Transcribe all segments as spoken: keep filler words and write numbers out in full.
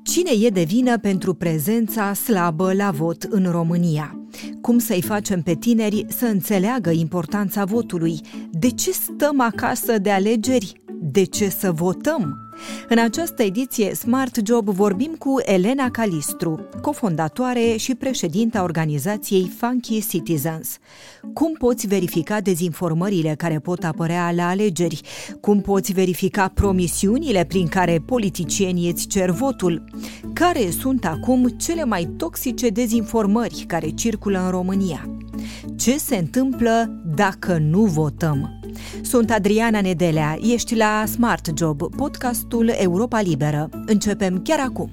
Cine e de vină pentru prezența slabă la vot în România? Cum să-i facem pe tineri să înțeleagă importanța votului? De ce stăm acasă de alegeri? De ce să votăm? În această ediție Smart Job vorbim cu Elena Calistru, cofondatoare și președinta organizației Funky Citizens. Cum poți verifica dezinformările care pot apărea la alegeri? Cum poți verifica promisiunile prin care politicienii îți cer votul? Care sunt acum cele mai toxice dezinformări care circulă în România? Ce se întâmplă dacă nu votăm? Sunt Adriana Nedelea, ești la Smart Job, podcastul Europa Liberă. Începem chiar acum!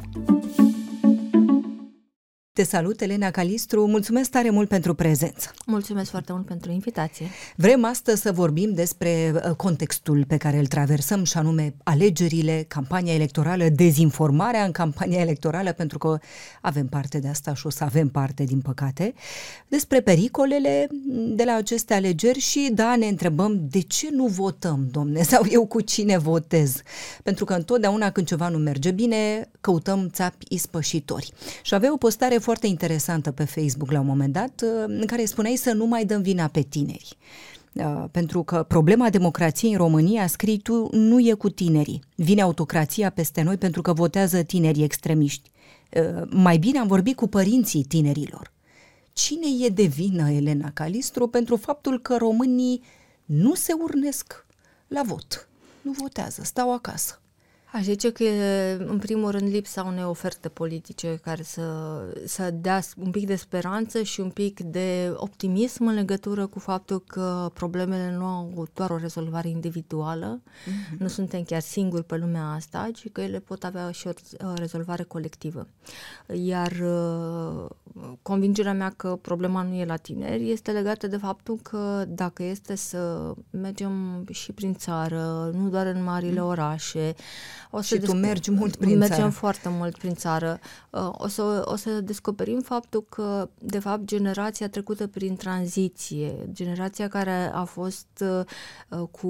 Te salut, Elena Calistru, mulțumesc tare mult pentru prezență. Mulțumesc foarte mult pentru invitație. Vrem astăzi să vorbim despre contextul pe care îl traversăm, și anume alegerile, campania electorală, dezinformarea în campania electorală, pentru că avem parte de asta și o să avem parte, din păcate, despre pericolele de la aceste alegeri și, da, ne întrebăm de ce nu votăm, domne, sau eu cu cine votez? Pentru că întotdeauna când ceva nu merge bine, căutăm țapi ispășitori. Și avea o postare foarte interesantă pe Facebook la un moment dat, în care spuneai să nu mai dăm vina pe tineri. Pentru că problema democrației în România, scrii tu, nu e cu tinerii. Vine autocrația peste noi pentru că votează tinerii extremiști. Mai bine am vorbit cu părinții tinerilor. Cine e de vină, Elena Calistru, pentru faptul că românii nu se urnesc la vot? Nu votează, stau acasă. Aș zice că e, în primul rând, lipsa unei oferte politice care să, să dea un pic de speranță și un pic de optimism în legătură cu faptul că problemele nu au doar o rezolvare individuală, mm-hmm. nu suntem chiar singuri pe lumea asta, ci că ele pot avea și o rezolvare colectivă. Iar convingerea mea că problema nu e la tineri este legată de faptul că dacă este să mergem și prin țară, nu doar în marile orașe, O și tu mergi mult prin mergem țară. foarte mult prin țară. O să, o să descoperim faptul că, de fapt, generația trecută prin tranziție, generația care a fost cu,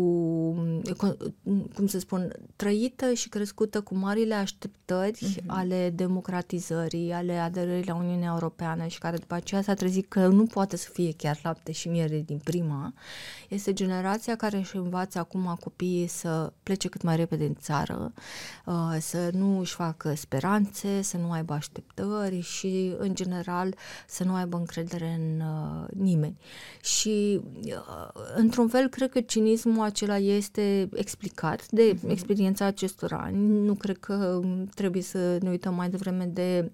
cum să spun, trăită și crescută cu marile așteptări uh-huh. ale democratizării, ale aderării la Uniunea Europeană și care după aceea s-a trezit că nu poate să fie chiar lapte și miere din prima, este generația care își învață acum copiii să plece cât mai repede în țară, să nu își facă speranțe, să nu aibă așteptări și, în general, să nu aibă încredere în uh, nimeni. Și, uh, într-un fel, cred că cinismul acela este explicat de uh-huh. experiența acestor ani. Nu cred că trebuie să ne uităm mai devreme de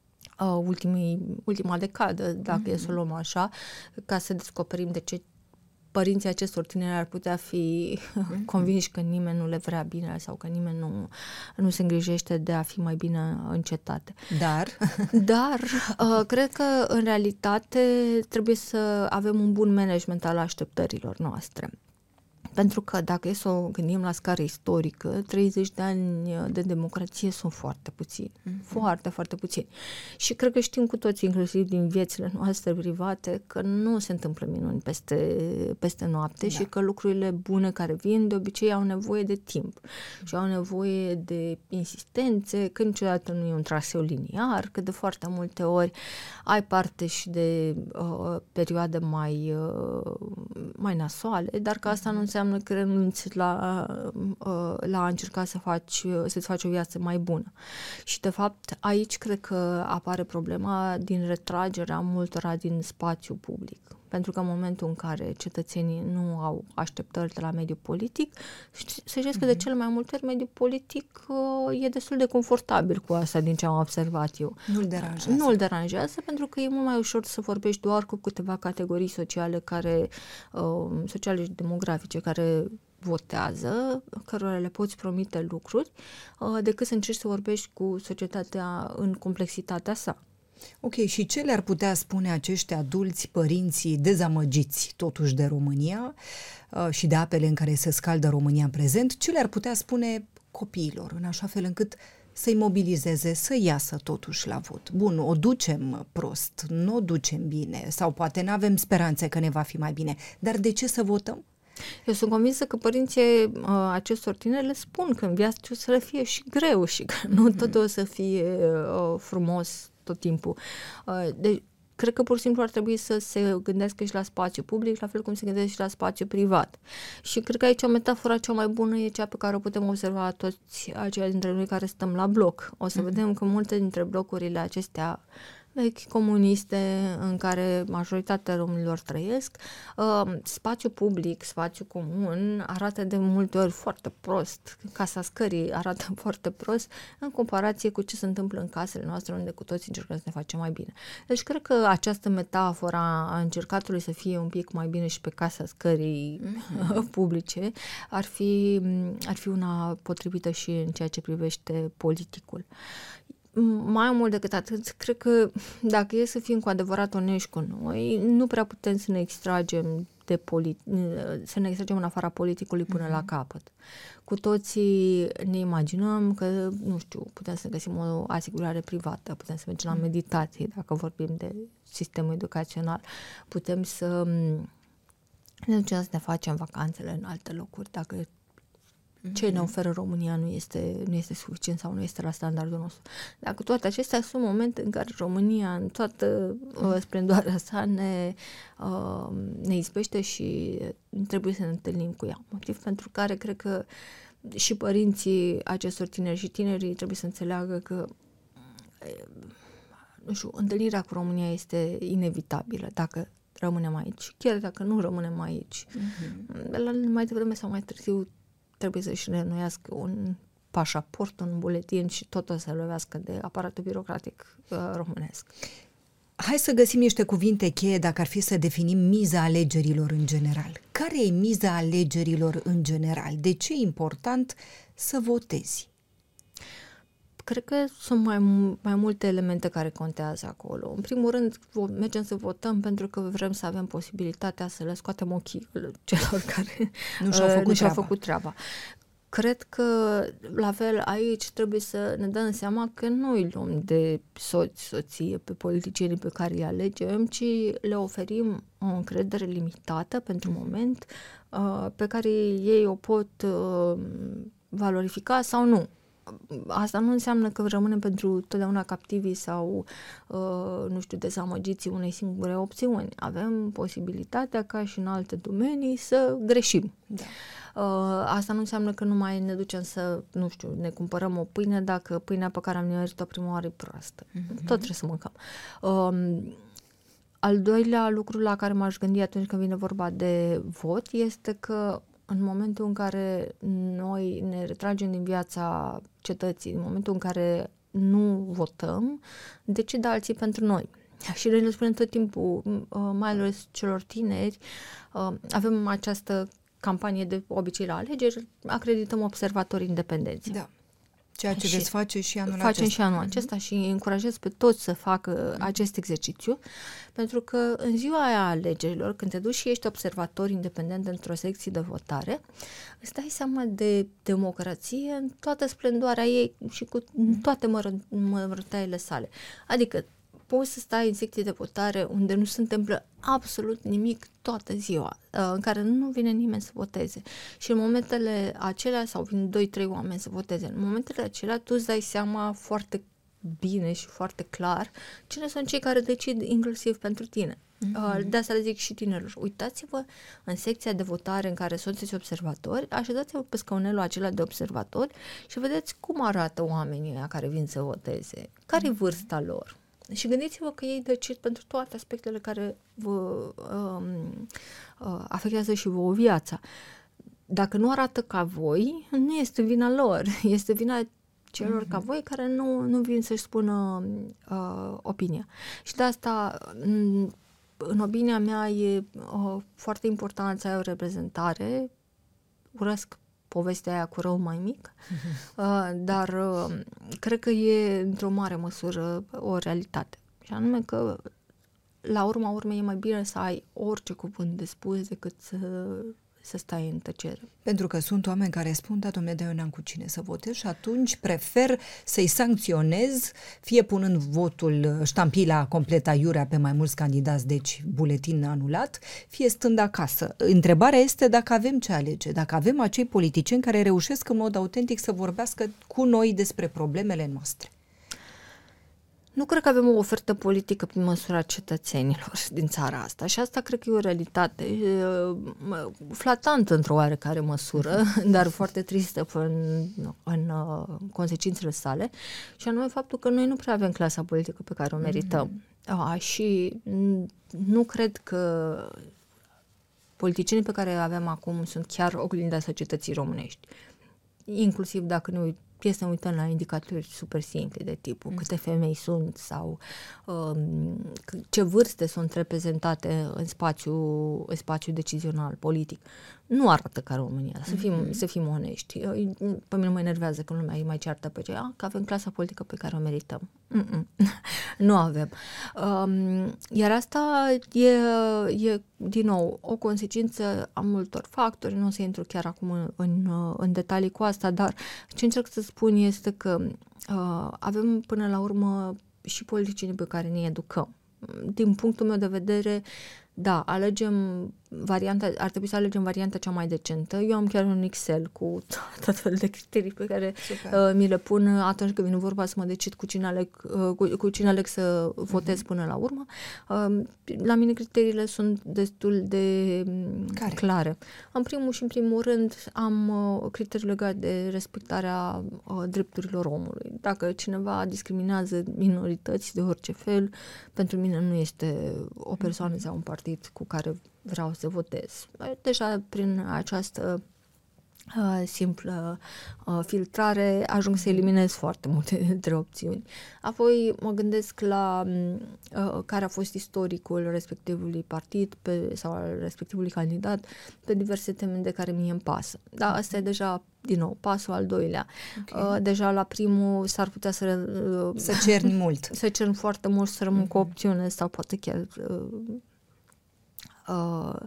uh, ultimii, ultima decadă, dacă uh-huh. e să o luăm așa, ca să descoperim de ce părinții acestor tineri ar putea fi mm-hmm. convinși că nimeni nu le vrea bine sau că nimeni nu, nu se îngrijește de a fi mai bine în cetate. Dar? Dar uh, cred că, în realitate, trebuie să avem un bun management al așteptărilor noastre. Pentru că, dacă e să o gândim la scară istorică, treizeci de ani de democrație sunt foarte puțini. Mm-hmm. Foarte, foarte puțini. Și cred că știm cu toți, inclusiv din viețile noastre private, că nu se întâmplă minuni peste, peste noapte da. Și că lucrurile bune care vin, de obicei, au nevoie de timp. Mm-hmm. Și au nevoie de insistențe, că niciodată nu e un traseu liniar, că de foarte multe ori ai parte și de uh, perioade mai, uh, mai nasoale, dar că asta nu înseamnă că renunți la, la a încerca să faci, să-ți faci o viață mai bună. Și, de fapt, aici cred că apare problema din retragerea multora din spațiu public. Pentru că în momentul în care cetățenii nu au așteptări de la mediul politic, să știți că de cele mai multe ori mediul politic uh, e destul de confortabil cu asta, din ce am observat eu. Nu-l deranjează. Nu-l deranjează, pentru că e mult mai ușor să vorbești doar cu câteva categorii sociale, care, uh, sociale și demografice, care votează, cărora le poți promite lucruri, uh, decât să încerci să vorbești cu societatea în complexitatea sa. Ok, și ce le-ar putea spune acești adulți, părinții dezamăgiți totuși de România uh, și de apele în care se scaldă România în prezent, ce le-ar putea spune copiilor în așa fel încât să-i mobilizeze, să iasă totuși la vot? Bun, o ducem prost, nu o ducem bine sau poate nu avem speranțe că ne va fi mai bine, dar de ce să votăm? Eu sunt convinsă că părinții uh, acestor tineri le spun că în viață o să le fie și greu și că nu tot o să fie uh, frumos tot timpul. Uh, deci, cred că pur și simplu ar trebui să se gândească și la spațiu public, la fel cum se gândesc și la spațiu privat. Și cred că aici metafora cea mai bună e cea pe care o putem observa toți aceia dintre noi care stăm la bloc. O să mm-hmm. vedem că multe dintre blocurile acestea vechi comuniste în care majoritatea românilor trăiesc, uh, spațiu public, spațiu comun arată de multe ori foarte prost. Casa scării arată foarte prost în comparație cu ce se întâmplă în casele noastre unde cu toți încercăm să ne facem mai bine. Deci cred că această metafora a încercatului să fie un pic mai bine și pe casa scării mm-hmm. publice ar fi, ar fi una potrivită și în ceea ce privește politicul. Mai mult decât atât, cred că dacă e să fim cu adevărat onești cu noi, nu prea putem să ne extragem de polit- să ne extragem în afara politicului până mm-hmm. la capăt. Cu toții ne imaginăm că, nu știu, putem să găsim o asigurare privată, putem să mergem la meditație, dacă vorbim de sistemul educațional, putem să ne ducem să ne facem vacanțele în alte locuri, dacă ce ne oferă România nu este, nu este suficient sau nu este la standardul nostru. Dar cu toate acestea sunt momente în care România în toată uh, splendoarea sa ne, uh, ne izbește și trebuie să ne întâlnim cu ea. Motiv pentru care cred că și părinții acestor tineri și tinerii trebuie să înțeleagă că nu știu, întâlnirea cu România este inevitabilă dacă rămânem aici. Chiar dacă nu rămânem aici, mm-hmm. la mai devreme sau mai târziu trebuie să-și reînnoiască un pașaport, un buletin și tot o să lovească de aparatul birocratic uh, românesc. Hai să găsim niște cuvinte cheie dacă ar fi să definim miza alegerilor în general. Care e miza alegerilor în general? De ce e important să votezi? Cred că sunt mai, mai multe elemente care contează acolo. În primul rând, mergem să votăm pentru că vrem să avem posibilitatea să le scoatem ochii celor care nu și-au făcut, nu și-au făcut treaba. Cred că, la fel, aici trebuie să ne dăm seama că nu îi luăm de soți, soție pe politicienii pe care îi alegem, ci le oferim o încredere limitată pentru moment, pe care ei o pot valorifica sau nu. Asta nu înseamnă că rămânem pentru totdeauna captivii sau, uh, nu știu, dezamăgiții unei singure opțiuni. Avem posibilitatea, ca și în alte domenii, să greșim. Da. Uh, asta nu înseamnă că nu mai ne ducem să, nu știu, ne cumpărăm o pâine dacă pâinea pe care am nimerit-o prima oară e proastă. Mm-hmm. Tot trebuie să mâncăm. Uh, al doilea lucru la care m-aș gândi atunci când vine vorba de vot este că în momentul în care noi ne retragem din viața cetății, în momentul în care nu votăm, decid alții pentru noi. Și noi le spunem tot timpul, mai ales celor tineri, avem această campanie de obicei la alegeri, acredităm observatori independenți. Da. Ceea ce veți face și anul facem acesta. și anul acesta și încurajez pe toți să facă acest exercițiu, pentru că în ziua aia a alegerilor, când te duci și ești observator independent într-o secție de votare, îți dai seama de democrație în toată splendoarea ei și cu toate mără- mărătaiele sale. Adică poți să stai în secție de votare unde nu se întâmplă absolut nimic toată ziua, în care nu vine nimeni să voteze. Și în momentele acelea, sau vin doi trei oameni să voteze, în momentele acelea tu îți dai seama foarte bine și foarte clar cine sunt cei care decid inclusiv pentru tine. Mm-hmm. De asta le zic și tinerilor. Uitați-vă în secția de votare în care sunteți observatori, așezați-vă pe scaunelul acela de observatori și vedeți cum arată oamenii ăia care vin să voteze. Care-i vârsta lor? Și gândiți-vă că ei decid pentru toate aspectele care vă um, uh, afectează și vouă viața. Dacă nu arată ca voi, nu este vina lor, este vina celor mm-hmm. ca voi care nu, nu vin să-și spună uh, opinia. Și de asta, în, în opinia mea, e uh, foarte important să ai o reprezentare. Urăsc povestea aia cu rău mai mic, uh, dar uh, cred că e într-o mare măsură o realitate. Și anume că la urma urmei e mai bine să ai orice cuvânt de spus decât să, să stai în tăcere. Pentru că sunt oameni care spun, da, dom'le, eu n-am cu cine să votez și atunci prefer să-i sancționez, fie punând votul, ștampila complet aiurea pe mai mulți candidați, deci buletin anulat, fie stând acasă. Întrebarea este dacă avem ce alege, dacă avem acei politicieni care reușesc în mod autentic să vorbească cu noi despre problemele noastre. Nu cred că avem o ofertă politică prin măsura cetățenilor din țara asta și asta cred că e o realitate flatantă într-o oarecare măsură, dar foarte tristă în, în consecințele sale, și anume faptul că noi nu prea avem clasa politică pe care o merităm. Mm-hmm. A, și nu cred că politicienii pe care avem acum sunt chiar oglinda societății românești. Inclusiv dacă ne uităm, să ne uităm la indicatori super simpli de tipul câte femei sunt sau um, ce vârste sunt reprezentate în spațiu, în spațiu decizional, politic. Nu arată ca România, să fim, mm-hmm. să fim onești. Pe mine mă enervează că lumea îi mai ceartă pe cea că avem clasa politică pe care o merităm. Nu avem. Um, iar asta e, e, din nou, o consecință a multor factori. Nu o să intru chiar acum în, în, în detalii cu asta, dar ce încerc să spun este că uh, avem până la urmă și politicienii pe care ne educăm. Din punctul meu de vedere, da, alegem varianta, ar trebui să alegem varianta cea mai decentă. Eu am chiar un Excel cu tot felul de criterii pe care uh, mi le pun atunci când vine vorba să mă decid cu cine aleg, uh, cu, cu cine aleg să votez mm-hmm. până la urmă. Uh, la mine criteriile sunt destul de care? clare. În primul și în primul rând am uh, criterii legate de respectarea uh, drepturilor omului. Dacă cineva discriminează minorități de orice fel, pentru mine nu este o persoană mm-hmm. sau un partid cu care vreau să votez. Deja prin această uh, simplă uh, filtrare ajung să eliminez foarte multe dintre opțiuni. Apoi mă gândesc la uh, care a fost istoricul respectivului partid pe, sau al respectivului candidat pe diverse teme de care mie îmi pasă. Da, asta e deja, din nou, pasul al doilea. Okay. Uh, deja la primul s-ar putea să... Uh, să cerni mult. Să cerni foarte mult, să rămân mm-hmm. cu opțiune sau poate chiar... Uh, Uh,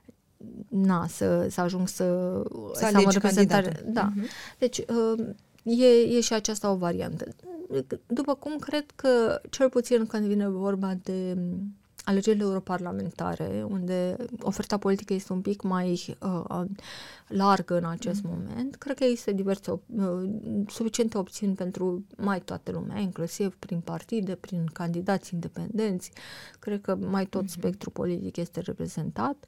na, să, să ajung să, să, să am o reprezentare. Da. Uh-huh. Deci uh, e, e și aceasta o variantă. După cum cred că, cel puțin când vine vorba de alegerile europarlamentare, unde oferta politică este un pic mai uh, largă în acest mm. moment, cred că există diverse op- uh, suficiente opțiuni pentru mai toată lumea, inclusiv prin partide, prin candidați independenți. Cred că mai tot mm-hmm. spectrul politic este reprezentat.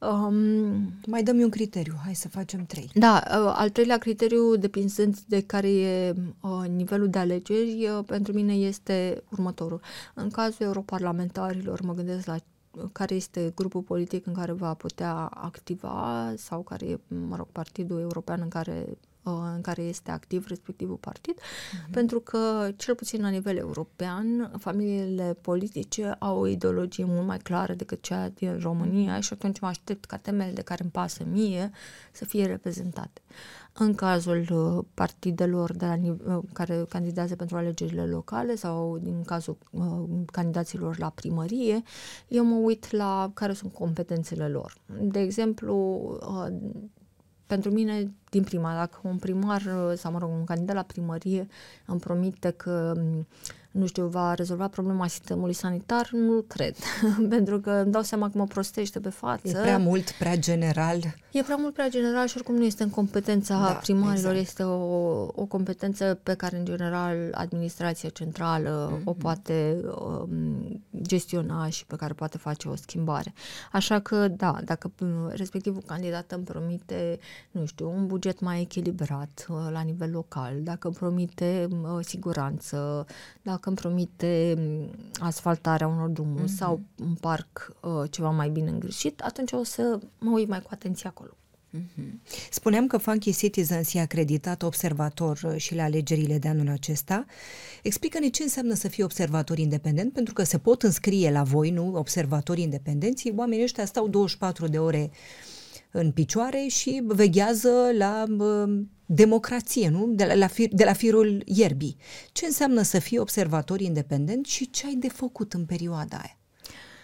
Um, mai dăm un criteriu, hai să facem trei. Da, uh, al treilea criteriu, depinzând de care e uh, nivelul de alegeri, uh, pentru mine este următorul. În cazul europarlamentarilor, mă gândesc la care este grupul politic în care va putea activa sau care e, mă rog, partidul european în care, în care este activ respectivul partid, mm-hmm. pentru că, cel puțin la nivel european, familiile politice au o ideologie mult mai clară decât cea din România și atunci mă aștept ca temele de care îmi pasă mie să fie reprezentate. În cazul partidelor de la nive- care candidează pentru alegerile locale sau din cazul uh, candidaților la primărie, eu mă uit la care sunt competențele lor. De exemplu, uh, pentru mine, din prima, dacă un primar sau, mă rog, un candidat la primărie îmi promite că, nu știu, va rezolva problema sistemului sanitar, nu cred. Pentru că îmi dau seama că mă prostește pe față. E prea mult, prea general. E prea mult, prea general și oricum nu este în competența da, primarilor, exact. Este o, o competență pe care, în general, administrația centrală mm-hmm. o poate um, gestiona și pe care poate face o schimbare. Așa că, da, dacă respectivul candidat îmi promite, nu știu, un buget mai echilibrat uh, la nivel local, dacă îmi promite uh, siguranță, dacă îmi promite asfaltarea unor drumuri mm-hmm. sau un parc uh, ceva mai bine îngrijit, atunci o să mă uit mai cu atenție acolo. Mm-hmm. Spuneam că Funky Citizens e acreditat observator și la alegerile de anul acesta. Explică-ne ce înseamnă să fii observator independent, pentru că se pot înscrie la voi, nu, observatori independenți. Oamenii ăștia stau douăzeci și patru de ore în picioare și veghează la uh, democrație, nu? De la, la fir, de la firul ierbii. Ce, Ce înseamnă să fii observator independent și ce ai de făcut în perioada aia?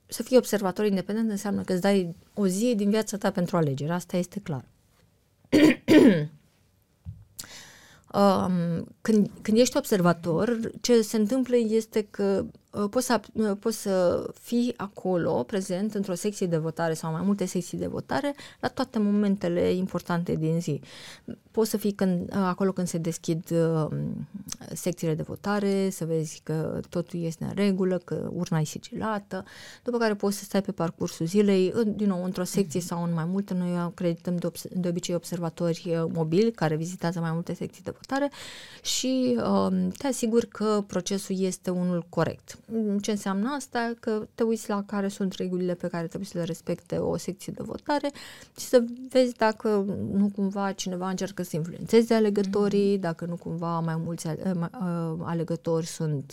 să fii observator independent înseamnă că îți dai o zi din viața ta pentru alegeri, asta este clar. Um, când, când ești observator, ce se întâmplă este că uh, poți, să, uh, poți să fii acolo, prezent, într-o secție de votare sau mai multe secții de votare, la toate momentele importante din zi. Poți să fii când, uh, acolo când se deschid uh, secțiile de votare, să vezi că totul este în regulă, că urna e sigilată, după care poți să stai pe parcursul zilei, în, din nou, într-o secție sau în mai multe. Noi acredităm de, obs- de obicei observatori uh, mobili care vizitează mai multe secții de votare și uh, te asiguri că procesul este unul corect. Ce înseamnă asta? Că te uiți la care sunt regulile pe care trebuie să le respecte o secție de votare și să vezi dacă nu cumva cineva încearcă să influențeze alegătorii, dacă nu cumva mai mulți alegători sunt,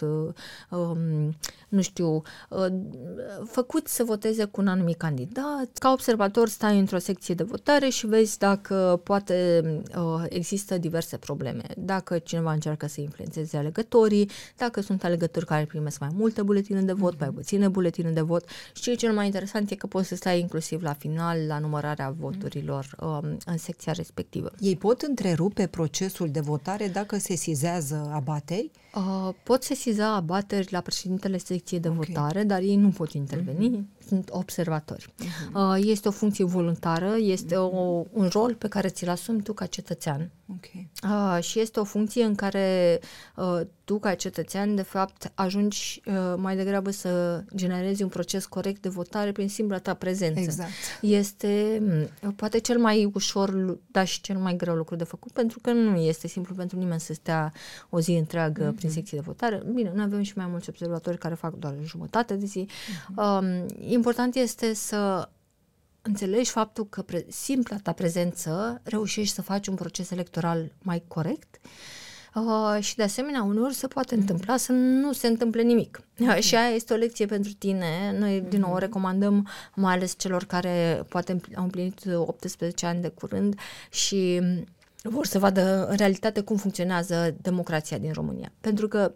um, nu știu, uh, făcuți să voteze cu un anumit candidat. Ca observator stai într-o secție de votare și vezi dacă poate uh, există diverse probleme. Dacă cineva încearcă să influențeze alegătorii, dacă sunt alegători care primesc mai multe buletine de vot, mai puține buletine de vot. Și cel mai interesant e că poți să stai inclusiv la final la numărarea voturilor um, în secția respectivă. Ei pot întrerupe procesul de votare dacă se sizează abateri? Uh, pot sesiza abateri la președintele secției de okay. votare, dar ei nu pot interveni, uh-huh. sunt observatori. Uh-huh. Uh, este o funcție voluntară, este uh-huh. o, un rol pe care ți-l asumi tu ca cetățean. Okay. Uh, și este o funcție în care uh, tu ca cetățean de fapt ajungi uh, mai degrabă să generezi un proces corect de votare prin simpla ta prezență. Exact. Este uh, poate cel mai ușor, dar și cel mai greu lucru de făcut, pentru că nu este simplu pentru nimeni să stea o zi întreagă uh-huh. prin secții de votare. Bine, noi avem și mai mulți observatori care fac doar jumătate de zi. Uh-huh. Um, important este să înțelegi faptul că pre- simpla ta prezență reușești să faci un proces electoral mai corect uh, și de asemenea uneori se poate întâmpla să nu se întâmple nimic. Uh, și aia este o lecție pentru tine. Noi din nou o recomandăm mai ales celor care poate au împlinit optsprezece ani de curând și vor să vadă în realitate cum funcționează democrația din România. Pentru că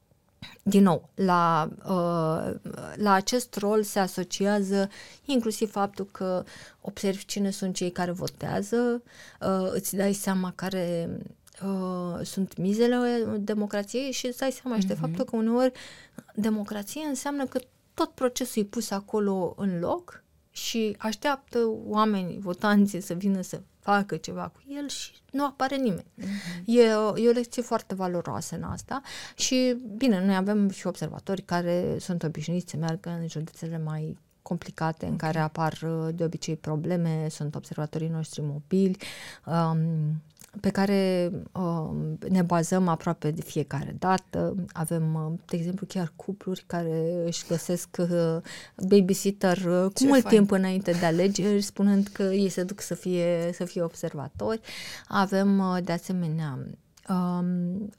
din nou, la, uh, la acest rol se asociază inclusiv faptul că observi cine sunt cei care votează, uh, îți dai seama care uh, sunt mizele democrației și îți dai seama mm-hmm. și de faptul că uneori democrație înseamnă că tot procesul e pus acolo în loc și așteaptă oamenii, votanții să vină să facă ceva cu el și nu apare nimeni. Uh-huh. E, o, e o lecție foarte valoroasă în asta și, bine, noi avem și observatori care sunt obișnuiți să meargă în județele mai complicate, okay. în care apar de obicei probleme, sunt observatorii noștri mobili, um, pe care um, ne bazăm aproape de fiecare dată. Avem, de exemplu, chiar cupluri care își găsesc uh, babysitter uh, cu Ce mult fain. timp înainte de alegeri, spunând că ei se duc să fie, să fie observatori. Avem, uh, de asemenea, um,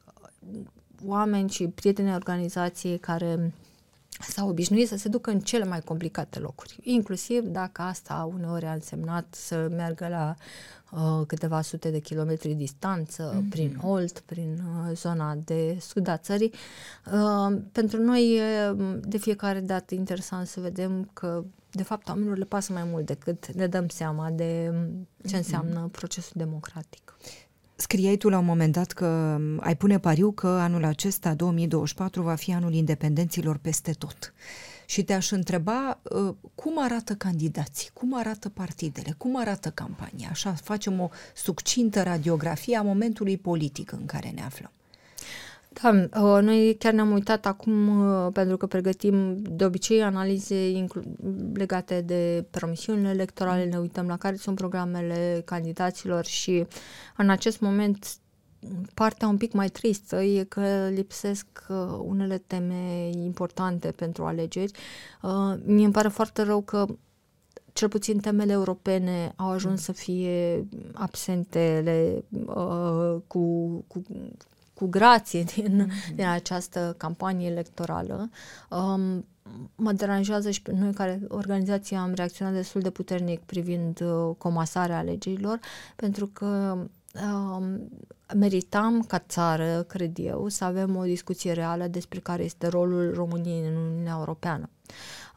oameni și prieteni organizației care s-au obișnuit să se ducă în cele mai complicate locuri, inclusiv dacă asta uneori a însemnat să meargă la uh, câteva sute de kilometri distanță, mm-hmm. prin Olt, prin uh, zona de sud a țării. Uh, pentru noi e de fiecare dată interesant să vedem că de fapt oamenilor le pasă mai mult decât ne dăm seama de ce înseamnă mm-hmm. procesul democratic. Scriai tu la un moment dat că ai pune pariu că anul acesta, două mii douăzeci și patru, va fi anul independenților peste tot. Și te-aș întreba uh, cum arată candidații, cum arată partidele, cum arată campania. Așa facem o succintă radiografie a momentului politic în care ne aflăm. Da, noi chiar ne-am uitat acum, pentru că pregătim de obicei analize inclu- legate de promisiunile electorale, ne uităm la care sunt programele candidaților și în acest moment partea un pic mai tristă e că lipsesc unele teme importante pentru alegeri. Mie îmi pare foarte rău că cel puțin temele europene au ajuns să fie absentele uh, cu... cu cu grație din, mm-hmm. din această campanie electorală. Um, mă deranjează și pe noi, care organizația am reacționat destul de puternic privind uh, comasarea alegerilor, pentru că um, meritam ca țară, cred eu, să avem o discuție reală despre care este rolul României în Uniunea Europeană.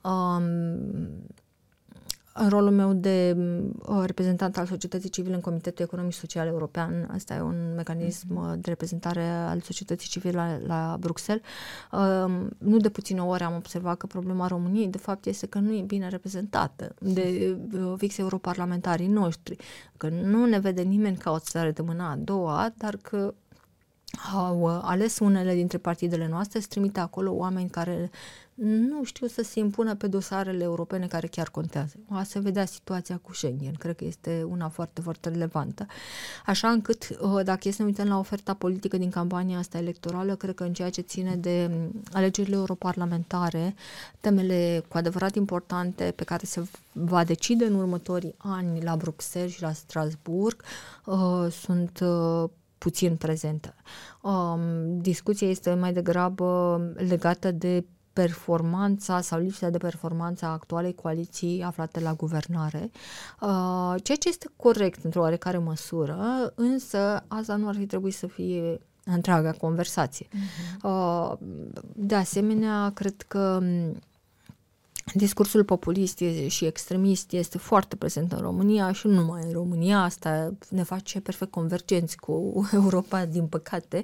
În rolul meu de uh, reprezentant al societății civile în Comitetul Economic Social European, asta e un mecanism uh, de reprezentare al societății civile la, la Bruxelles, uh, nu de puține ori am observat că problema României, de fapt, este că nu e bine reprezentată de uh, fix europarlamentarii noștri, că nu ne vede nimeni ca o țară de mâna a doua, dar că au ales unele dintre partidele noastre să trimite acolo oameni care nu știu să se impună pe dosarele europene care chiar contează. A se vedea situația cu Schengen, cred că este una foarte, foarte relevantă. Așa încât, dacă e să ne uităm la oferta politică din campania asta electorală, cred că în ceea ce ține de alegerile europarlamentare, temele cu adevărat importante pe care se va decide în următorii ani la Bruxelles și la Strasbourg sunt puțin prezentă. Um, discuția este mai degrabă legată de performanța sau lipsa de performanță a actualei coaliții aflate la guvernare, uh, ceea ce este corect într-o oarecare măsură, însă asta nu ar fi trebuit să fie întreaga conversație. Uh-huh. Uh, de asemenea, cred că discursul populist și extremist este foarte prezent în România și nu numai în România, asta ne face perfect convergenți cu Europa, din păcate.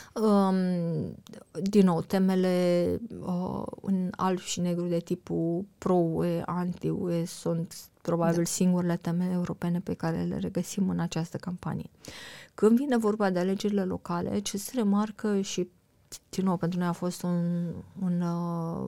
Din nou, temele în alb și negru de tipul pro-U E, anti-U E sunt probabil da. singurele teme europene pe care le regăsim în această campanie. Când vine vorba de alegerile locale, ce se remarcă și din nou, pentru noi a fost un, un uh,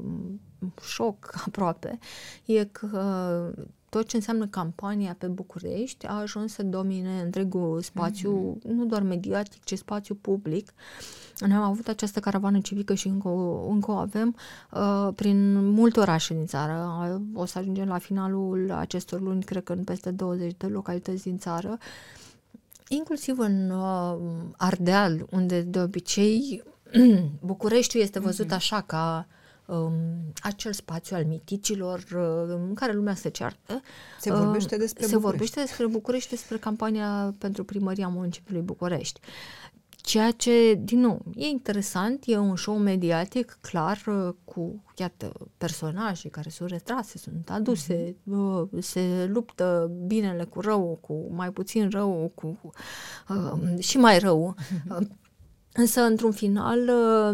șoc aproape, e că tot ce înseamnă campania pe București a ajuns să domine întregul spațiu, mm-hmm. nu doar mediatic, ci spațiu public. Noi am avut această caravană civică și încă o, încă o avem uh, prin multe orașe din țară. O să ajungem la finalul acestor luni, cred că în peste douăzeci de localități din țară, inclusiv în uh, Ardeal, unde de obicei Bucureștiul este văzut așa ca um, acel spațiu al miticilor uh, în care lumea se ceartă. Se vorbește despre uh, București. Se vorbește despre București, despre campania pentru primăria municipiului București. Ceea ce, din nou, e interesant, e un show mediatic clar uh, cu, iată, personaje care sunt retrase, sunt aduse, mm-hmm. uh, se luptă binele cu rău, cu mai puțin rău, cu uh, și mai rău. Uh, Însă, într-un final,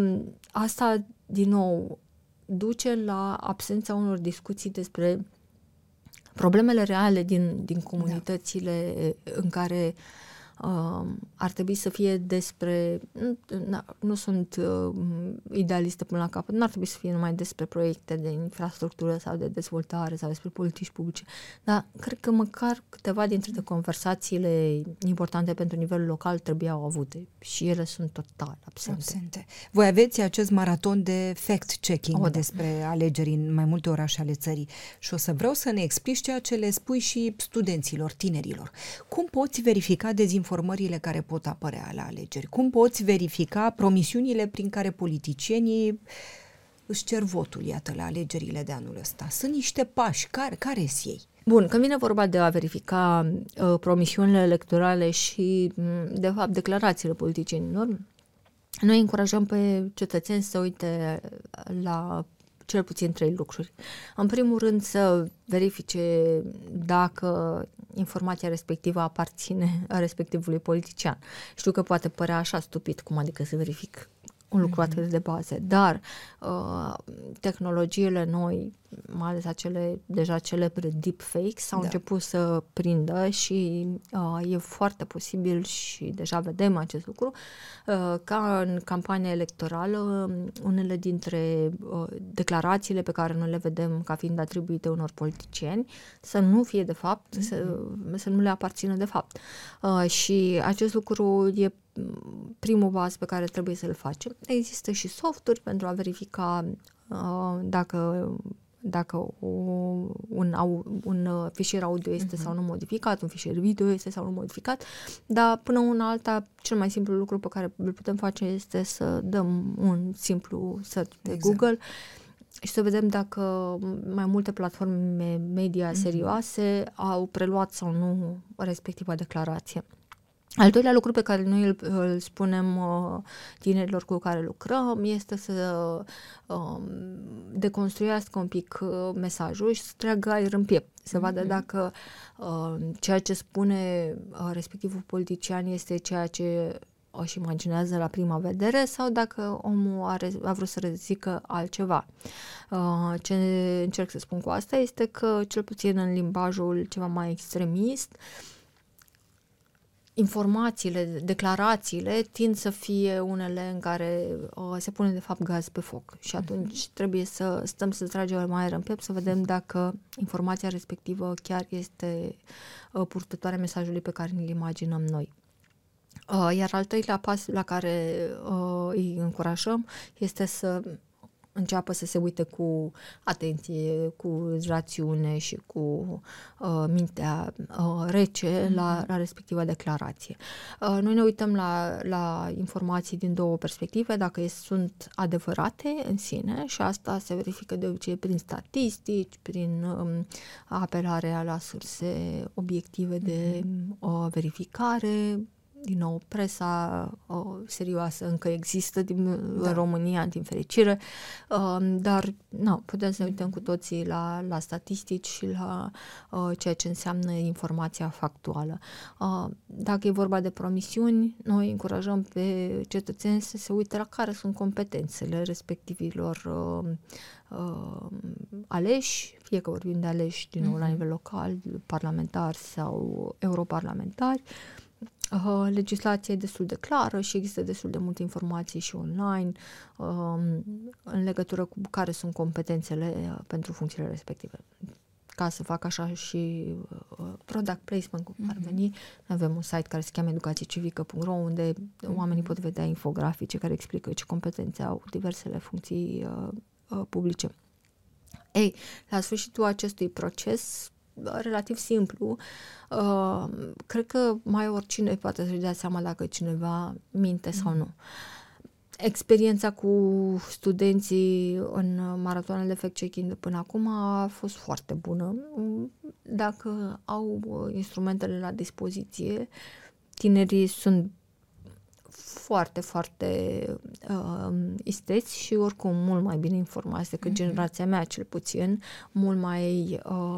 asta, din nou, duce la absența unor discuții despre problemele reale din, din comunitățile da. în care uh, ar trebui să fie despre, nu, nu sunt uh, idealistă până la capăt, nu ar trebui să fie numai despre proiecte de infrastructură sau de dezvoltare sau despre politici publice, dar cred că măcar câteva dintre conversațiile importante pentru nivelul local trebuiau avute și ele sunt total absente. absente. Voi aveți acest maraton de fact-checking o, da. despre alegeri în mai multe orașe ale țării și o să vreau să ne explici ceea ce le spui și studenților, tinerilor. Cum poți verifica dezinformările care pot apărea la alegeri? Cum poți verifica promisiunile prin care politicienii își cer votul, iată, la alegerile de anul ăsta? Sunt niște pași. Care, care-s ei? Bun, când vine vorba de a verifica uh, promisiunile electorale și, de fapt, declarațiile politicienilor, noi încurajăm pe cetățeni să uite la cel puțin trei lucruri. În primul rând, să verifice dacă informația respectivă aparține a respectivului politician. Știu că poate părea așa stupid, cum adică să verific un lucru mm-hmm. atât de bază, dar uh, tehnologiile noi, mai ales acele deja celebre deepfakes, au da. început să prindă și uh, e foarte posibil și deja vedem acest lucru, uh, ca în campania electorală unele dintre uh, declarațiile pe care noi le vedem ca fiind atribuite unor politicieni să nu fie de fapt, mm-hmm. să, să nu le aparțină de fapt. Uh, și acest lucru e primul pas pe care trebuie să-l facem. Există și softuri pentru a verifica uh, dacă, dacă o, un, un fișier audio este uh-huh. sau nu modificat, un fișier video este sau nu modificat, dar până una alta, cel mai simplu lucru pe care îl putem face este să dăm un simplu search pe exact. Google și să vedem dacă mai multe platforme media serioase uh-huh. au preluat sau nu respectiva declarație. Al doilea lucru pe care noi îl, îl spunem uh, tinerilor cu care lucrăm este să uh, deconstruiască un pic uh, mesajul și să tragă aer în piept, să vadă mm-hmm. dacă uh, ceea ce spune uh, respectivul politician este ceea ce își imaginează la prima vedere sau dacă omul are, a vrut să zică altceva. Uh, ce încerc să spun cu asta este că, cel puțin în limbajul ceva mai extremist, informațiile, declarațiile tind să fie unele în care uh, se pune de fapt gaz pe foc și atunci mm-hmm. trebuie să stăm să tragem mai aer în piept să vedem dacă informația respectivă chiar este uh, purtătoarea mesajului pe care ne-l imaginăm noi. Uh, iar al treilea pas la care uh, îi încurajăm este să înceapă să se uite cu atenție, cu rațiune și cu uh, mintea uh, rece mm-hmm. la, la respectiva declarație. Uh, noi ne uităm la, la informații din două perspective, dacă sunt adevărate în sine și asta se verifică de obicei prin statistici, prin um, apelarea la surse obiective de uh, verificare. Din nou, presa o, serioasă încă există din da. România, din fericire, uh, dar nu, putem să ne uităm cu toții la, la statistici și la uh, ceea ce înseamnă informația factuală. Uh, dacă e vorba de promisiuni, noi încurajăm pe cetățeni să se uite la care sunt competențele respectivilor uh, uh, aleși, fie că vorbim de aleși din nou mm-hmm. la nivel local, parlamentari sau europarlamentari. Uh, legislația e destul de clară și există destul de multe informații și online uh, în legătură cu care sunt competențele uh, pentru funcțiile respective. Ca să fac așa și uh, product placement, cum ar veni, avem un site care se cheamă educație civică punct ro unde oamenii pot vedea infografice care explică ce competențe au diversele funcții uh, uh, publice. Ei, la sfârșitul acestui proces relativ simplu, uh, cred că mai oricine poate să-și dea seama dacă cineva minte mm. sau nu. Experiența cu studenții în maratoanele fact-checking de până acum a fost foarte bună. Dacă au instrumentele la dispoziție, tinerii sunt foarte, foarte uh, isteți și oricum mult mai bine informați decât mm-hmm. generația mea, cel puțin, mult mai, uh,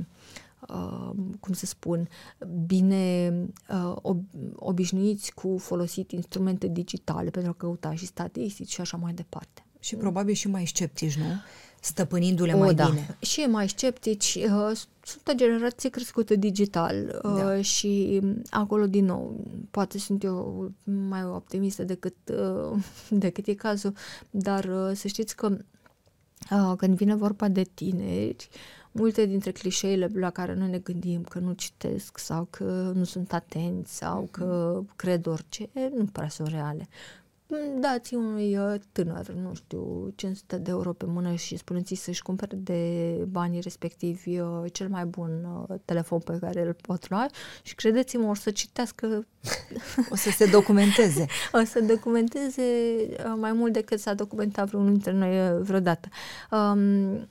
uh, cum să spun, bine uh, ob- obișnuiți cu folosit instrumente digitale pentru a căuta și statistici și așa mai departe. Și probabil și mai sceptici, nu? Stăpânindu-le o, mai da. bine. Și mai sceptici. Uh, sunt o generație crescută digital uh, da. Și acolo, din nou, poate sunt eu mai optimistă decât, uh, decât e cazul, dar uh, să știți că uh, când vine vorba de tineri, multe dintre clișeile la care noi ne gândim că nu citesc sau că nu sunt atenți sau că cred orice, nu prea sunt reale. Dați unui tânăr, nu știu, cinci sute de euro pe mână și spuneți să-și cumpere de banii respectivi cel mai bun telefon pe care îl pot lua și credeți-mă, o să citească. O să se documenteze. O să documenteze mai mult decât s-a documentat vreunul dintre noi vreodată. Um,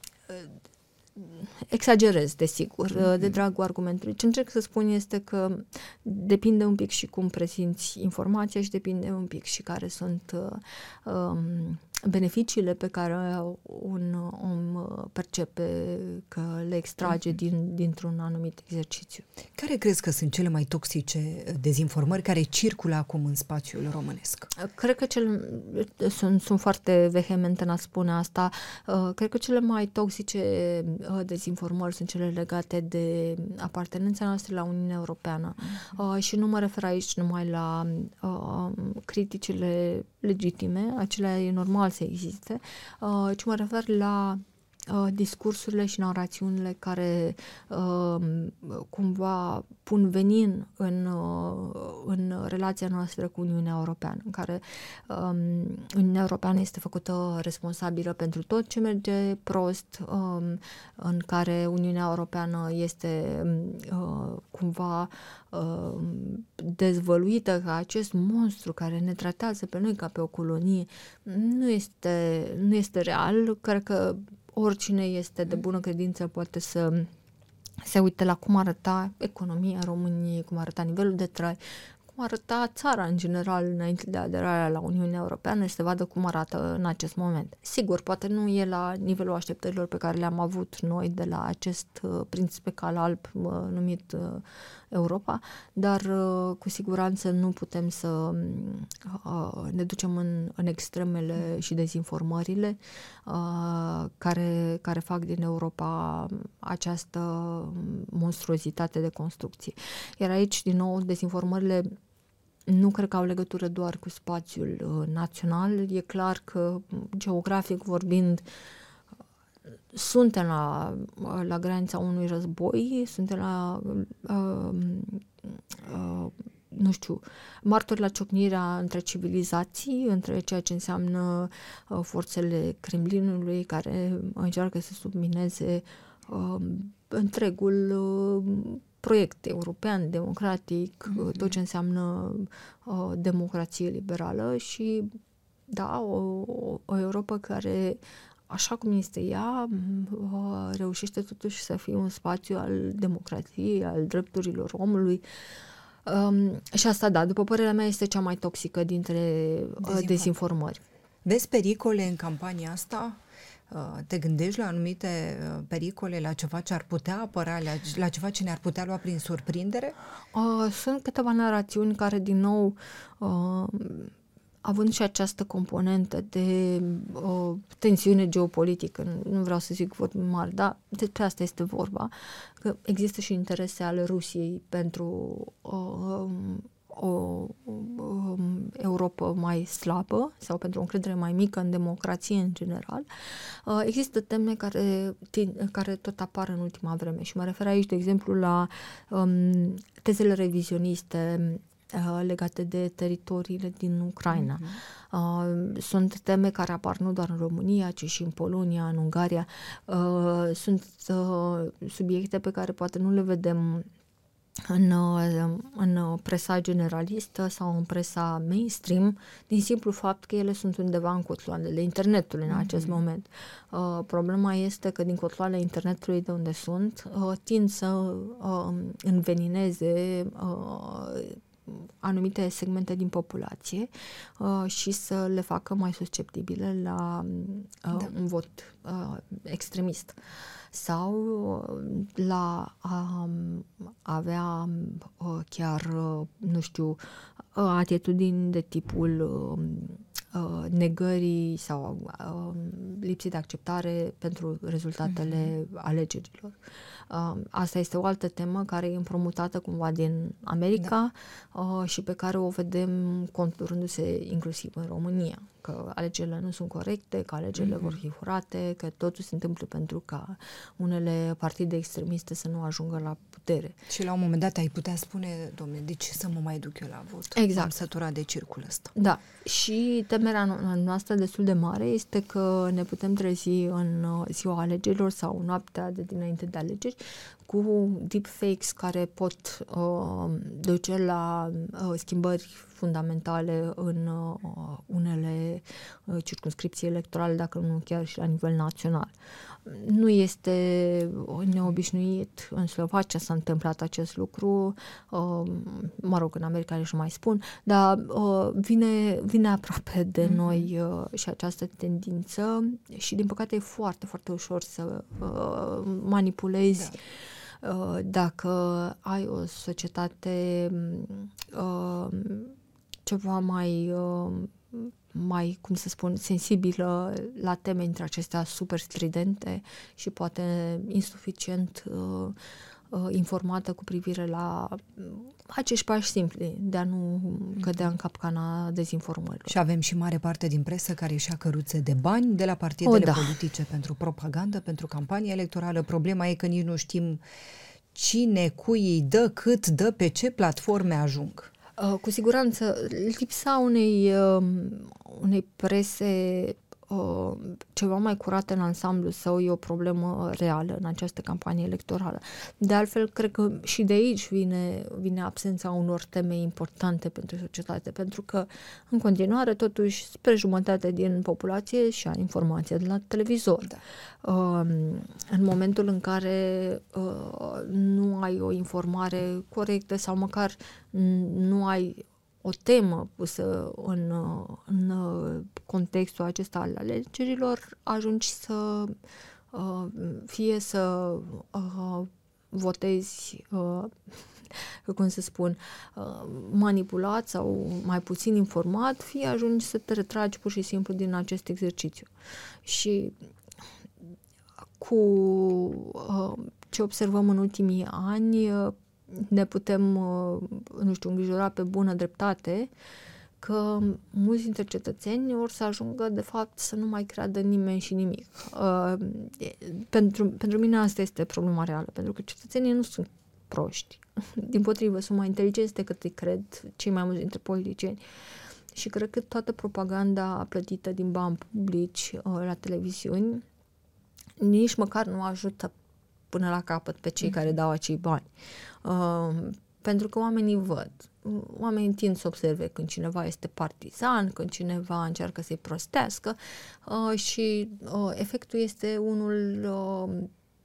Exagerez, desigur, mm-hmm. de dragul argumentului. Ce încerc să spun este că depinde un pic și cum prezinți informația și depinde un pic și care sunt uh, um, beneficiile pe care un om percepe că le extrage mm-hmm. din, dintr-un anumit exercițiu. Care crezi că sunt cele mai toxice dezinformări care circulă acum în spațiul românesc? Cred că cel, sunt, sunt foarte vehemente în a spune asta. Cred că cele mai toxice dezinformări sunt cele legate de apartenența noastră la Uniunea Europeană. Mm-hmm. Și nu mă refer aici numai la criticile legitime, acelea e normal să existe, ci mă refer la discursurile și narațiunile care uh, cumva pun venin în, uh, în relația noastră cu Uniunea Europeană, în care um, Uniunea Europeană este făcută responsabilă pentru tot ce merge prost, um, în care Uniunea Europeană este uh, cumva uh, dezvăluită ca acest monstru care ne tratează pe noi ca pe o colonie. Nu este, nu este real. Cred că oricine este de bună credință poate să se uite la cum arăta economia României, cum arăta nivelul de trai, cum cum arăta țara în general înainte de aderarea la Uniunea Europeană și să vadă cum arată în acest moment. Sigur, poate nu e la nivelul așteptărilor pe care le-am avut noi de la acest uh, prinț pe cal alb uh, numit uh, Europa, dar uh, cu siguranță nu putem să uh, ne ducem în, în extremele și dezinformările uh, care, care fac din Europa această monstruozitate de construcție. Iar aici, din nou, dezinformările nu cred că au legătură doar cu spațiul uh, național. E clar că, geografic vorbind, suntem la, la granița unui război, suntem la, uh, uh, nu știu, martori la ciocnirea între civilizații, între ceea ce înseamnă uh, forțele Kremlinului care încearcă să submineze uh, întregul uh, proiect european, democratic, mm-hmm. tot ce înseamnă uh, democrație liberală și, da, o, o Europa care, așa cum este ea, uh, reușește totuși să fie un spațiu al democrației, al drepturilor omului. Um, și asta, da, după părerea mea, este cea mai toxică dintre uh, dezinformări. dezinformări. Vezi pericole în campania asta? Te gândești la anumite pericole, la ceva ce ar putea apăra, la, la ceva ce ne-ar putea lua prin surprindere? Uh, sunt câteva narațiuni care, din nou, uh, având și această componentă de uh, tensiune geopolitică, nu vreau să zic vorbi mari, dar despre asta este vorba, că există și interese ale Rusiei pentru uh, o, o Europa mai slabă sau pentru o încredere mai mică în democrație în general. Uh, există teme care, care tot apar în ultima vreme și mă refer aici, de exemplu, la um, tezele revizioniste legate de teritoriile din Ucraina. Mm-hmm. Uh, sunt teme care apar nu doar în România, ci și în Polonia, în Ungaria. Uh, sunt uh, subiecte pe care poate nu le vedem în, în presa generalistă sau în presa mainstream, din simplu fapt că ele sunt undeva în cotloanele internetului în acest mm-hmm. moment. Uh, problema este că din cotloanele internetului de unde sunt, uh, tind să uh, învenineze uh, anumite segmente din populație uh, și să le facă mai susceptibile la uh, da. un vot uh, extremist sau uh, la a um, avea uh, chiar, uh, nu știu, uh, atitudini de tipul uh, uh, negării sau uh, lipsii de acceptare pentru rezultatele mm-hmm. alegerilor. Uh, asta este o altă temă care e împrumutată cumva din America da. uh, și pe care o vedem conturându-se inclusiv în România, că alegerile nu sunt corecte, că alegerile mm-hmm. vor fi furate, că totul se întâmplă pentru ca unele partide extremiste să nu ajungă la putere. Și la un moment dat ai putea spune, domne, de ce să mă mai duc eu la vot? Exact. Am săturat de circul ăsta. Da. Și temerea noastră destul de mare este că ne putem trezi în ziua alegerilor sau noaptea de dinainte de alegeri cu deepfakes care pot uh, duce la uh, schimbări fundamentale în uh, unele uh, circumscripții electorale, dacă nu chiar și la nivel național. Nu este neobișnuit, în Slovacia s-a întâmplat acest lucru, uh, mă rog, în America nici nu mai spun, dar uh, vine, vine aproape de mm-hmm. noi uh, și această tendință și din păcate e foarte, foarte ușor să uh, manipulezi da. Dacă ai o societate uh, ceva mai, uh, mai, cum să spun, sensibilă la teme între acestea super stridente și poate insuficient uh, uh, informată cu privire la acești pași simpli de a nu cădea în capcana dezinformărilor. Și avem și mare parte din presă care își ia căruțe de bani de la partidele o, da. politice pentru propagandă, pentru campanie electorală. Problema e că nici nu știm cine, cui îi dă, cât dă, pe ce platforme ajung. Uh, cu siguranță lipsa unei, uh, unei prese uh, ceva mai curată în ansamblu său e o problemă reală în această campanie electorală. De altfel, cred că și de aici vine, vine absența unor teme importante pentru societate, pentru că, în continuare, totuși, spre jumătate din populație și-a informația de la televizor. Da. Uh, în momentul în care uh, nu ai o informare corectă sau măcar nu ai o temă pusă în, în contextul acesta al alegerilor, ajungi să uh, fie să uh, votezi, uh, cum să spun, uh, manipulat sau mai puțin informat, fie ajungi să te retragi pur și simplu din acest exercițiu. Și cu uh, ce observăm în ultimii ani, uh, ne putem, uh, nu știu, îngrijora pe bună dreptate că mulți dintre cetățeni or să ajungă, de fapt, să nu mai creadă nimeni și nimic. Uh, pentru, pentru mine asta este problema reală, pentru că cetățenii nu sunt proști. Dimpotrivă, sunt mai inteligenți decât îi cred cei mai mulți dintre politicieni. Și cred că toată propaganda plătită din bani publici uh, la televiziuni nici măcar nu ajută până la capăt pe cei mm. care dau acei bani. Uh, pentru că oamenii văd. Oamenii tind să observe când cineva este partizan, când cineva încearcă să-i prostească uh, și uh, efectul este unul uh,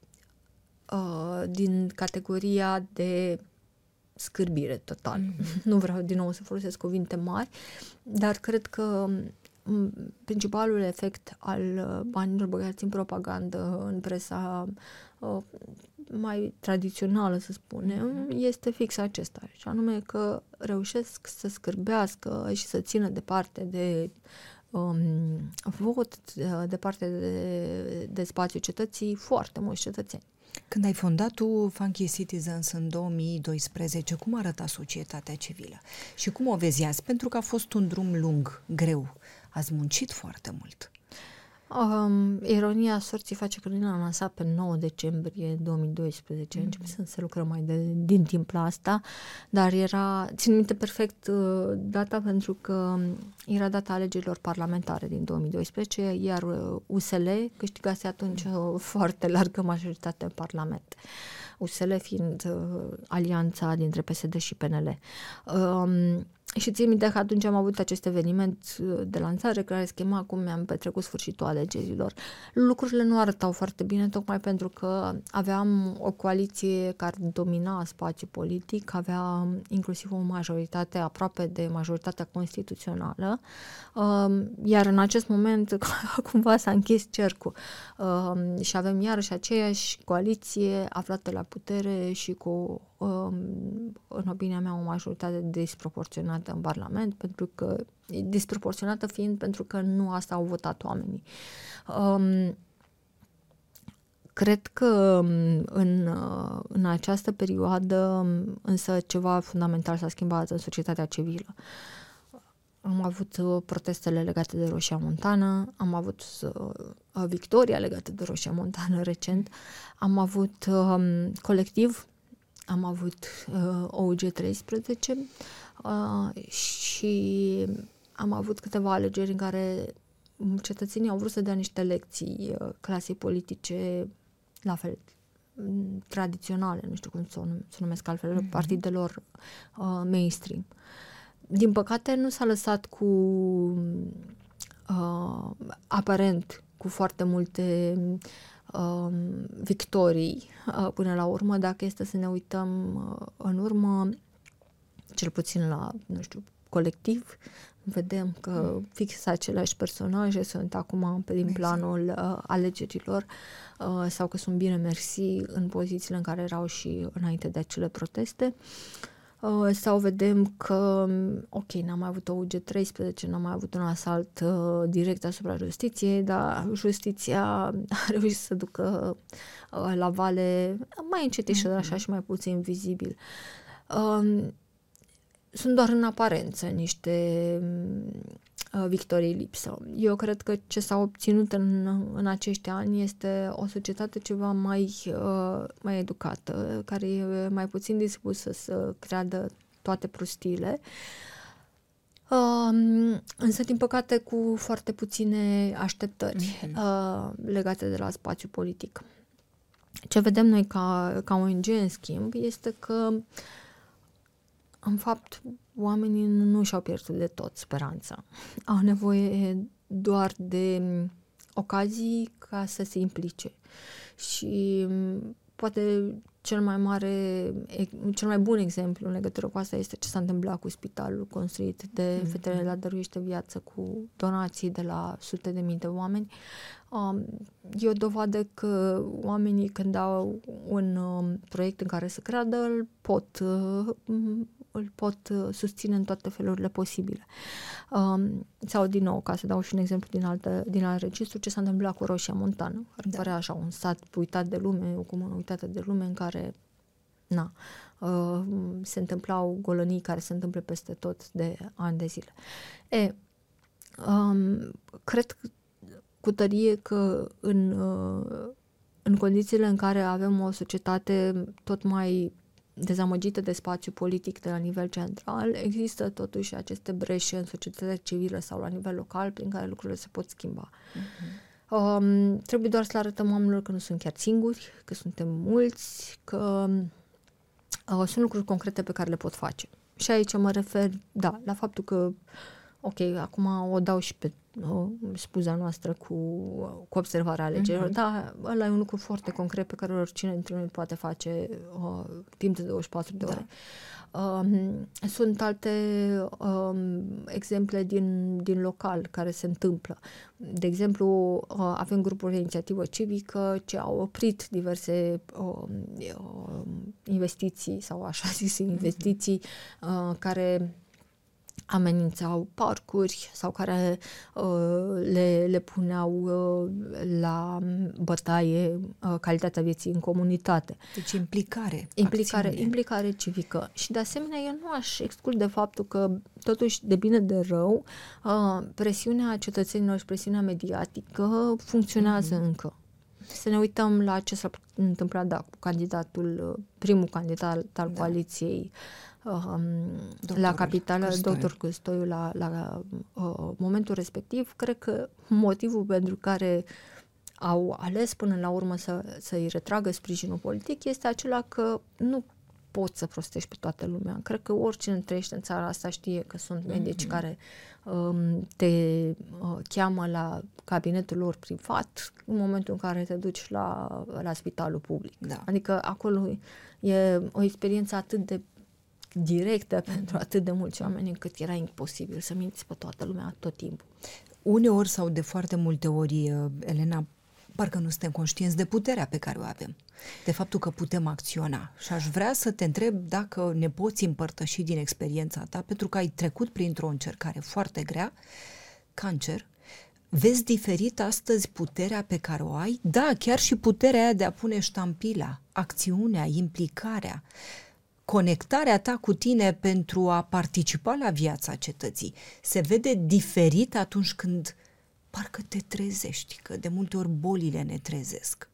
uh, din categoria de scârbire total. Mm-hmm. Nu vreau din nou să folosesc cuvinte mari, dar cred că principalul efect al banilor băgați în propagandă în presa uh, mai tradițională, să spunem, este fix acesta, și anume că reușesc să scârbească și să țină departe de um, vot, departe de, de spațiul cetății, foarte mulți cetățeni. Când ai fondat tu Funky Citizens în două mii doisprezece, cum arăta societatea civilă? Și cum o vezi azi? Pentru că a fost un drum lung, greu. Ați muncit foarte mult. Um, ironia sorții face că noi l-am lansat pe nouă decembrie două mii doisprezece. Mm-hmm. Începem să lucrăm mai de, din timp la asta, dar era, țin minte perfect uh, data, pentru că era data alegerilor parlamentare din două mii doisprezece, iar uh, U S L câștigase atunci o foarte largă majoritate în Parlament. U S L fiind uh, alianța dintre P S D și P N L. Um, Și țin minte că atunci am avut acest eveniment de lansare care schema cum mi-am petrecut sfârșitul alegerilor. Lucrurile nu arătau foarte bine, tocmai pentru că aveam o coaliție care domina spațiul politic, avea inclusiv o majoritate aproape de majoritatea constituțională, iar în acest moment cumva s-a închis cercul și avem iarăși aceeași coaliție aflată la putere și cu, în opinia mea, o majoritate disproporționată în Parlament, pentru că, disproporționată fiind pentru că nu asta au votat oamenii. Um, cred că în, în această perioadă însă ceva fundamental s-a schimbat în societatea civilă. Am avut protestele legate de Roșia Montană, am avut uh, victoria legată de Roșia Montană recent, am avut um, colectiv, am avut uh, O U G treisprezece uh, și am avut câteva alegeri în care cetățenii au vrut să dea niște lecții uh, clasei politice, la fel, tradiționale, nu știu cum să o, să numesc altfel, mm-hmm. partidelor uh, mainstream. Din păcate nu s-a lăsat cu uh, aparent cu foarte multe uh, victorii uh, până la urmă. Dacă este să ne uităm uh, în urmă, cel puțin la, nu știu, colectiv, vedem că fix aceleași personaje sunt acum pe din planul uh, alegerilor uh, sau că sunt bine mersi în pozițiile în care erau și înainte de acele proteste. Uh, sau vedem că, ok, n-am mai avut O U G treisprezece, n-am mai avut un asalt uh, direct asupra justiției, dar justiția a reușit să ducă uh, la vale mai încetișor, mm-hmm. așa, și mai puțin vizibil. Uh, sunt doar în aparență niște uh, victorii lipsă. Eu cred că ce s-a obținut în, în acești ani este o societate ceva mai, uh, mai educată, care e mai puțin dispusă să creadă toate prostiile, uh, însă, din păcate, cu foarte puține așteptări mm-hmm. uh, legate de la spațiul politic. Ce vedem noi ca, ca O N G, în schimb, este că în fapt, oamenii nu și-au pierdut de tot speranța. Au nevoie doar de ocazii ca să se implice. Și poate cel mai mare, cel mai bun exemplu în legătură cu asta este ce s-a întâmplat cu spitalul construit de mm-hmm. Fetele la Dăruiește Viață cu donații de la sute de mii de oameni. Um, e o dovadă că oamenii când au un um, proiect în care să creadă, îl pot, uh, îl pot uh, susține în toate felurile posibile. Um, sau din nou, ca să dau și un exemplu din, altă, din alt registru, ce s-a întâmplat cu Roșia Montană, care da. Părea așa un sat uitat de lume, o comună uitată de lume în care na, uh, se întâmplau golănii care se întâmplă peste tot de ani de zile. E, um, cred că cu tărie că în, în condițiile în care avem o societate tot mai dezamăgită de spațiu politic de la nivel central, există totuși aceste breșe în societatea civilă sau la nivel local prin care lucrurile se pot schimba. Uh-huh. Um, trebuie doar să le arătăm oamenilor că nu sunt chiar singuri, că suntem mulți, că uh, sunt lucruri concrete pe care le pot face. Și aici mă refer, da, la faptul că ok, acum o dau și pe o, spuza noastră cu, cu observarea alegerilor, mm-hmm. dar ăla e un lucru foarte concret pe care oricine dintre noi poate face uh, timp de douăzeci și patru de ore. Da. Um, sunt alte um, exemple din, din local care se întâmplă. De exemplu, uh, avem grupuri de inițiativă civică ce au oprit diverse uh, uh, investiții sau așa zise investiții uh, care amenințau parcuri sau care uh, le, le puneau uh, la bătaie uh, calitatea vieții în comunitate. Deci implicare. Implicare, implicare civică. Și de asemenea eu nu aș exclude faptul că totuși de bine de rău uh, presiunea cetățenilor și presiunea mediatică funcționează mm-hmm. încă. Să ne uităm la ce s-a întâmplat da, cu candidatul, primul candidat al da. coaliției Um, la capitală, doctor Câstoiu, la, la uh, momentul respectiv. Cred că motivul pentru care au ales până la urmă să, să-i retragă sprijinul politic este acela că nu poți să prostești pe toată lumea. Cred că oricine trăiește în țara asta știe că sunt medici mm-hmm. care um, te uh, cheamă la cabinetul lor privat în momentul în care te duci la, la spitalul public. Da. Adică acolo e o experiență atât de directă pentru atât de mulți oameni încât era imposibil să minți pe toată lumea tot timpul. Uneori sau de foarte multe ori, Elena, parcă nu suntem conștienți de puterea pe care o avem, de faptul că putem acționa. Și aș vrea să te întreb dacă ne poți împărtăși din experiența ta, pentru că ai trecut printr-o încercare foarte grea, cancer. Vezi diferit astăzi puterea pe care o ai? Da, chiar și puterea aia de a pune ștampila, acțiunea, implicarea, conectarea ta cu tine pentru a participa la viața cetății se vede diferit atunci când parcă te trezești, că de multe ori bolile ne trezesc.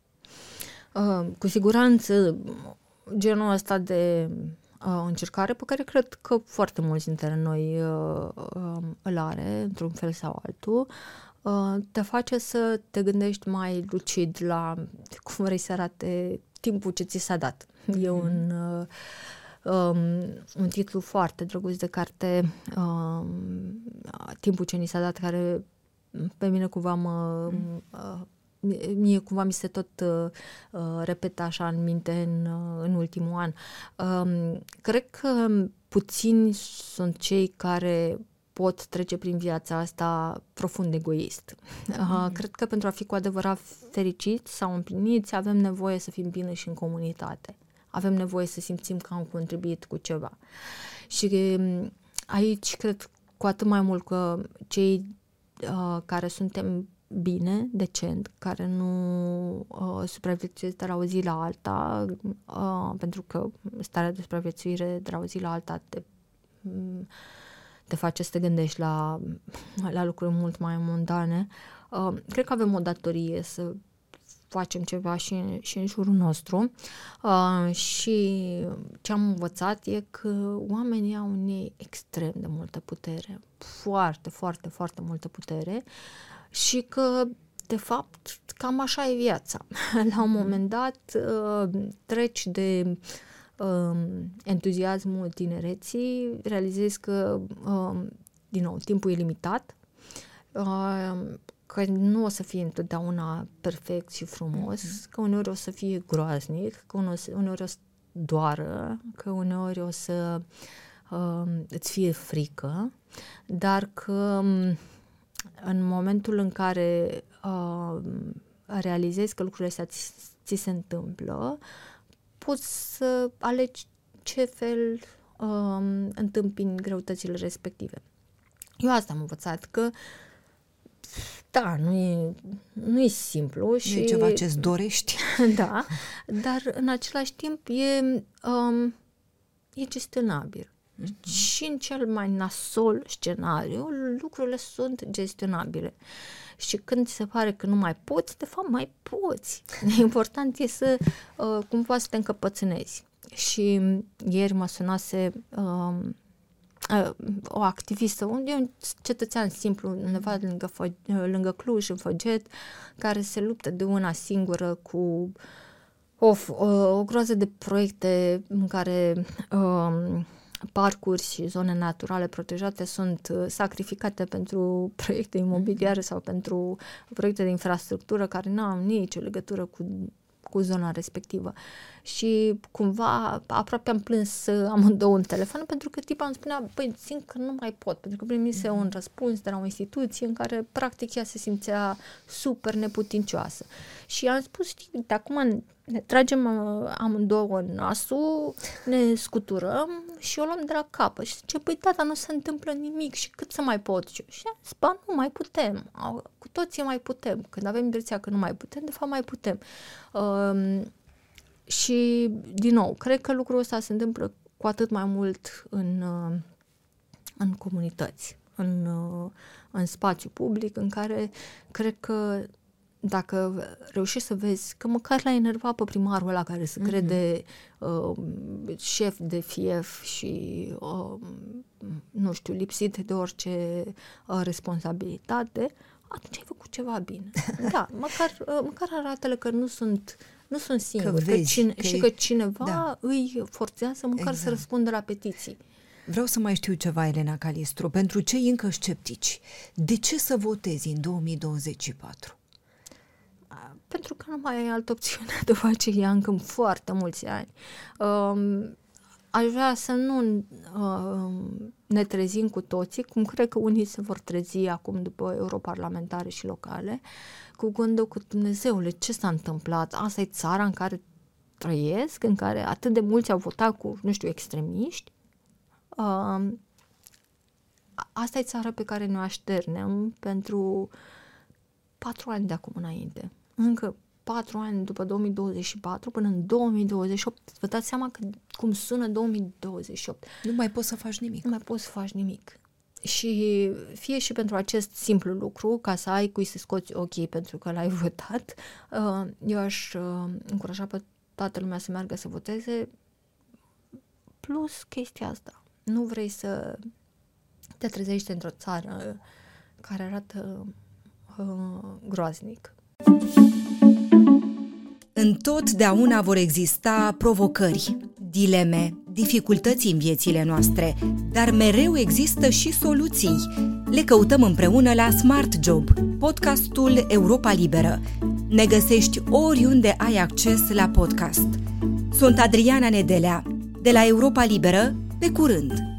Uh, cu siguranță genul ăsta de uh, încercare pe care cred că foarte mulți dintre noi uh, uh, îl are, într-un fel sau altul, uh, te face să te gândești mai lucid la cum vrei să arate timpul ce ți s-a dat. E un... Uh, Um, un titlu foarte drăguț de carte, um, Timpul ce ni s-a dat, care pe mine cumva mă, mm. uh, mie cumva mi se tot uh, repeta așa în minte în, în ultimul an. Um, cred că puțini sunt cei care pot trece prin viața asta profund egoist. Uh, mm. Cred că pentru a fi cu adevărat fericiți sau împliniți avem nevoie să fim bine și în comunitate. Avem nevoie să simțim că am contribuit cu ceva. Și aici cred cu atât mai mult că cei uh, care suntem bine, decent, care nu uh, supraviețuiesc de la o zi la alta, uh, pentru că starea de supraviețuire de la o zi la alta te, te face să te gândești la, la lucruri mult mai mondane. Uh, cred că avem o datorie să facem ceva și, și în jurul nostru uh, și ce am învățat e că oamenii au în ei extrem de multă putere, foarte, foarte, foarte multă putere și că de fapt cam așa e viața. La un moment dat uh, treci de uh, entuziasmul tinereții, realizezi că uh, din nou, timpul e limitat, uh, că nu o să fie întotdeauna perfect și frumos, mm-hmm. că uneori o să fie groaznic, că uneori o să doară, că uneori o să uh, îți fie frică, dar că în momentul în care uh, realizezi că lucrurile astea ți, ți se întâmplă, poți să alegi ce fel uh, întâmpini greutățile respective. Eu asta am învățat, că da, nu e, nu e simplu. Și e ceva ce-ți dorești. Da, dar în același timp e, um, e gestionabil. Mm-hmm. Și în cel mai nasol scenariu, lucrurile sunt gestionabile. Și când ți se pare că nu mai poți, de fapt mai poți. Important e să uh, cumva să te încăpățânezi. Și ieri mă sunase um, uh, o activistă, un, un cetățean simplu, undeva lângă, lângă Cluj, în Făget, care se luptă de una singură cu o, o, o groază de proiecte în care um, parcuri și zone naturale protejate sunt sacrificate pentru proiecte imobiliare sau pentru proiecte de infrastructură care nu au nicio legătură cu, cu zona respectivă. Și cumva aproape am plâns amândouă în telefon, pentru că tipa îmi spunea, băi, simt că nu mai pot, pentru că primise un răspuns de la o instituție în care practic ea se simțea super neputincioasă. Și am spus, știi, uite, acum ne tragem amândouă în nasul, ne scuturăm și o luăm de la capăt. Și zice, păi tata, nu se întâmplă nimic și cât să mai pot? Și am zis, ba, nu mai putem, cu toții mai putem. Când avem impresia că nu mai putem, de fapt mai putem. Um, Și, din nou, cred că lucrul ăsta se întâmplă cu atât mai mult în, în comunități, în, în spațiu public, în care cred că dacă reușești să vezi că măcar l-a enervat pe primarul ăla care se mm-hmm. crede uh, șef de fief și, uh, nu știu, lipsit de orice uh, responsabilitate, atunci ai făcut ceva bine. Da, măcar, uh, măcar arată-le că nu sunt Nu sunt singuri, că vezi, că cine, că și e... că cineva da. îi forțează măcar exact. să răspundă la petiții. Vreau să mai știu ceva, Elena Calistru, pentru cei încă sceptici. De ce să votezi în două mii douăzeci și patru? Pentru că nu mai ai altă opțiune după aceea încă foarte mulți ani. Um, aș vrea să nu um, ne trezim cu toții, cum cred că unii se vor trezi acum după europarlamentare și locale, cu gândul cu Dumnezeule, ce s-a întâmplat? Asta e țara în care trăiesc, în care atât de mulți au votat cu, nu știu, extremiști. Uh, asta e țara pe care ne așternem pentru patru ani de acum înainte. Încă patru ani după două mii douăzeci și patru până în două mii douăzeci și opt. Vă dați seama că, cum sună două mii douăzeci și opt. Nu mai poți să faci nimic. Nu mai poți să faci nimic. Și fie și pentru acest simplu lucru, ca să ai cui să scoți ochii pentru că l-ai votat, eu aș încuraja pe toată lumea să meargă să voteze, plus chestia asta. Nu vrei să te trezești într-o țară care arată uh, groaznic. Întotdeauna vor exista provocări, dileme, dificultăți în viețile noastre, dar mereu există și soluții. Le căutăm împreună la Smart Job, podcastul Europa Liberă. Ne găsești oriunde ai acces la podcast. Sunt Adriana Nedelea, de la Europa Liberă, pe curând!